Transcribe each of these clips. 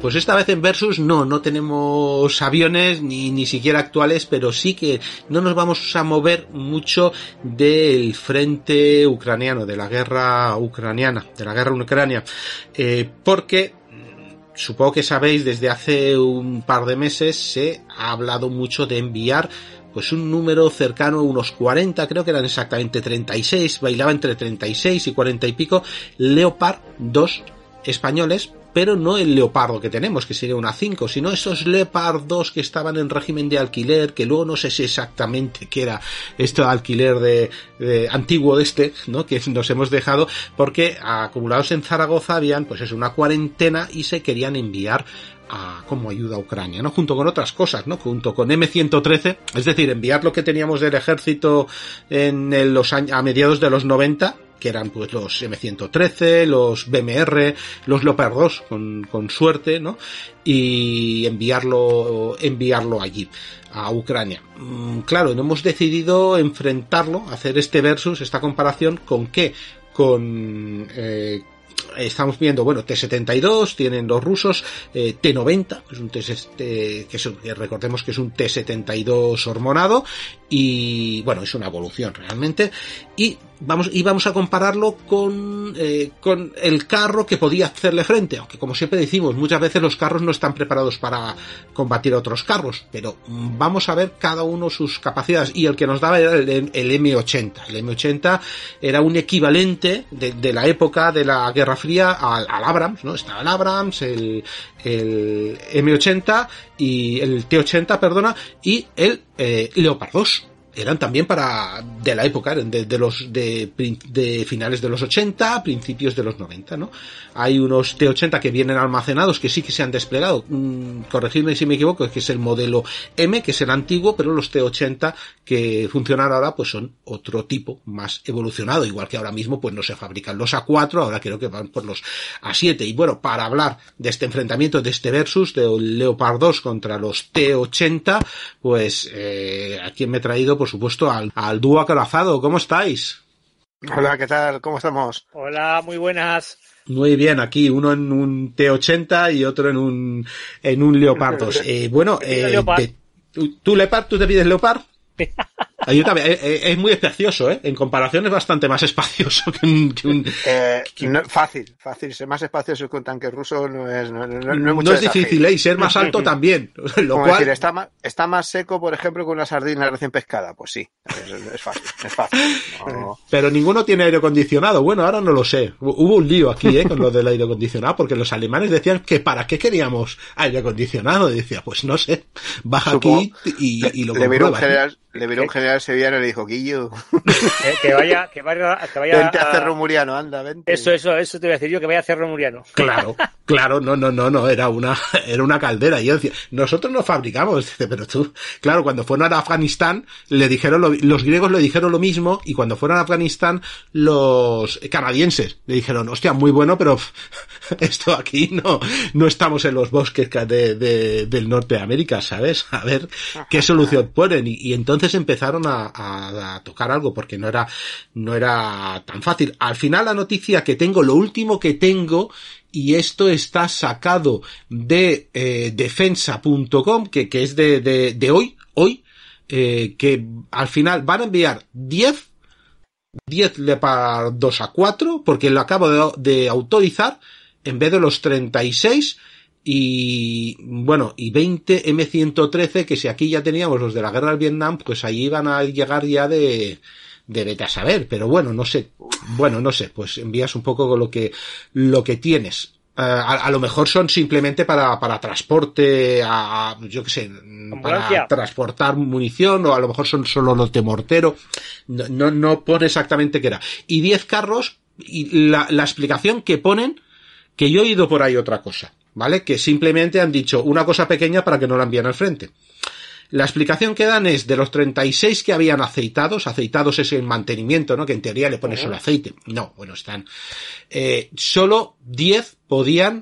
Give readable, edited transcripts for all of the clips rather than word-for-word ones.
Pues esta vez en Versus no tenemos aviones ni siquiera actuales, pero sí que no nos vamos a mover mucho del frente ucraniano, de la guerra ucraniana, de la guerra en Ucrania, porque supongo que sabéis, desde hace un par de meses se ha hablado mucho de enviar pues un número cercano a unos 40, creo que eran exactamente 36, bailaba entre 36 y 40 y pico, Leopard 2 españoles, pero no el Leopardo que tenemos, que sería una 5, sino esos Leopard 2 que estaban en régimen de alquiler, que luego no sé si exactamente qué era esto de alquiler de antiguo ¿no? Que nos hemos dejado, porque acumulados en Zaragoza habían, pues es una cuarentena y se querían enviar como ayuda a Ucrania, ¿no? Junto con otras cosas, ¿no? Junto con M113, es decir, enviar lo que teníamos del ejército en los años, a mediados de los 90, que eran pues los M113, los BMR, los Leopard 2 con suerte, ¿no? Y enviarlo allí a Ucrania. Claro, no hemos decidido enfrentarlo, hacer este versus, esta comparación, ¿con qué? Estamos viendo, bueno, T-72, tienen los rusos, T-90, que es un que recordemos que es un T-72 hormonado, y bueno, es una evolución realmente, y vamos a compararlo con el carro que podía hacerle frente, aunque como siempre decimos, muchas veces los carros no están preparados para combatir a otros carros, pero vamos a ver cada uno sus capacidades, y el que nos daba era el M80. El M80 era un equivalente de la época de la Guerra Fría al Abrams, ¿no? Estaba el Abrams, el M80 y el T80, perdona, y el Leopard 2. Eran también de la época, de finales de los 80, principios de los 90, ¿no? Hay unos T80 que vienen almacenados, que sí que se han desplegado. Corregidme si me equivoco, es que es el modelo M, que es el antiguo, pero los T80 que funcionan ahora, pues son otro tipo, más evolucionado. Igual que ahora mismo, pues no se fabrican los A4, ahora creo que van por los A7. Y bueno, para hablar de este enfrentamiento, de este versus, del Leopard 2 contra los T80, pues, aquí me he traído, por supuesto, al dúo acorazado. ¿Cómo estáis? Hola, ¿qué tal? ¿Cómo estamos? Hola, muy buenas. Muy bien, aquí uno en un T80 y otro en un Leopard 2. Bueno, ¿tú Leopard? ¿Tú te pides Leopard? Yo también, es muy espacioso, ¿eh? En comparación es bastante más espacioso que un... Fácil. Ser más espacioso que un tanque ruso no es difícil, ¿eh? Y ser más alto también. Lo cual... decir, está más seco, por ejemplo, que una sardina recién pescada. Pues sí, es fácil. No. Pero ninguno tiene aire acondicionado. Bueno, ahora no lo sé. Hubo un lío aquí, con lo del aire acondicionado, porque los alemanes decían que para qué queríamos aire acondicionado. Y decía, pues no sé, baja aquí y lo compruebas. Le vieron un general sevillano y le dijo, Guillo. Que vaya. Vente a Cerro Muriano, anda, vente. Eso te voy a decir yo, que vaya a Cerro Muriano. Claro, no, era una caldera. Y yo decía, nosotros no fabricamos, dice, pero tú, claro, cuando fueron a Afganistán, los griegos le dijeron lo mismo, y cuando fueron a Afganistán, los canadienses le dijeron, hostia, muy bueno, pero esto aquí no estamos en los bosques del norte de América, ¿sabes? A ver qué solución ponen. Y entonces empezaron a tocar algo, porque no era tan fácil. Al final la noticia que tengo, lo último que tengo, y esto está sacado de defensa.com, que es de hoy, que al final van a enviar 10 Leopard 2 A4, porque lo acabo de autorizar, en vez de los 36, y 20 M113, que si aquí ya teníamos los de la guerra del Vietnam, pues ahí van a llegar ya de vete a saber, pero no sé, pues envías un poco lo que tienes. A lo mejor son simplemente para transporte, yo qué sé, para transportar munición, o a lo mejor son solo los de mortero, no pone exactamente qué era. Y 10 carros, y la explicación que ponen, que yo he oído por ahí otra cosa, ¿vale? Que simplemente han dicho una cosa pequeña para que no la envíen al frente. La explicación que dan es de los 36 que habían aceitados es el mantenimiento, ¿no? Que en teoría le pones solo aceite. No, están, solo 10 podían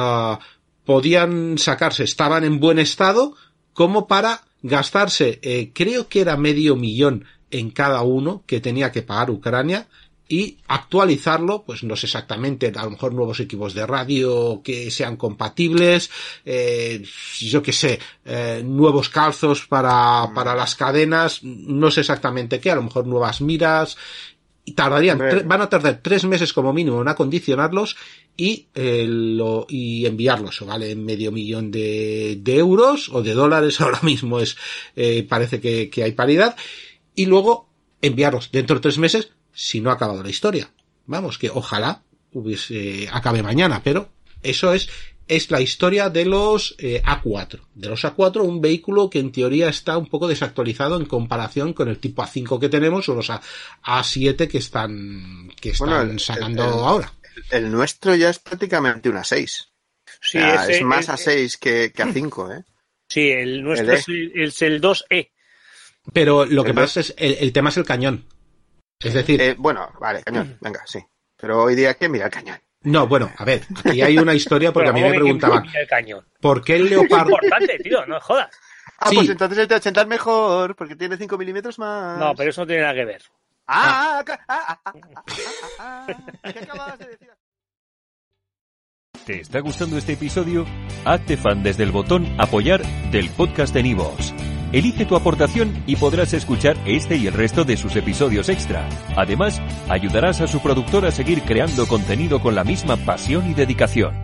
sacarse, estaban en buen estado como para gastarse, creo que era $500,000 en cada uno que tenía que pagar Ucrania, y actualizarlo, pues no sé exactamente, a lo mejor nuevos equipos de radio que sean compatibles, yo qué sé, nuevos calzos para las cadenas, no sé exactamente qué, a lo mejor nuevas miras, y van a tardar 3 meses como mínimo en acondicionarlos y enviarlos, vale $500,000 de euros o de dólares, ahora mismo parece que hay paridad, y luego enviarlos dentro de 3 meses si no ha acabado la historia. Vamos, que ojalá acabe mañana, pero eso es la historia de los A4. De los A4, un vehículo que en teoría está un poco desactualizado en comparación con el tipo A5 que tenemos o los A7 que están sacando ahora. El nuestro ya es prácticamente un A6. Sí, es más A6 que A5, ¿eh? Sí, el nuestro es el 2E. Pero lo que pasa es, el tema es el cañón. Es decir... bueno, vale, cañón, venga, sí. Pero hoy día, ¿quién mira el cañón? No, bueno, a ver, aquí hay una historia porque a mí me preguntaban, ¿por qué el Leopard...? Es importante, tío, no jodas. Sí. Pues entonces el T80 es mejor, porque tiene 5 milímetros más. No, pero eso no tiene nada que ver. ¿Qué acabas de decir? ¿Te está gustando este episodio? Hazte fan desde el botón Apoyar del podcast de Nivos. Elige tu aportación y podrás escuchar este y el resto de sus episodios extra. Además, ayudarás a su productor a seguir creando contenido con la misma pasión y dedicación.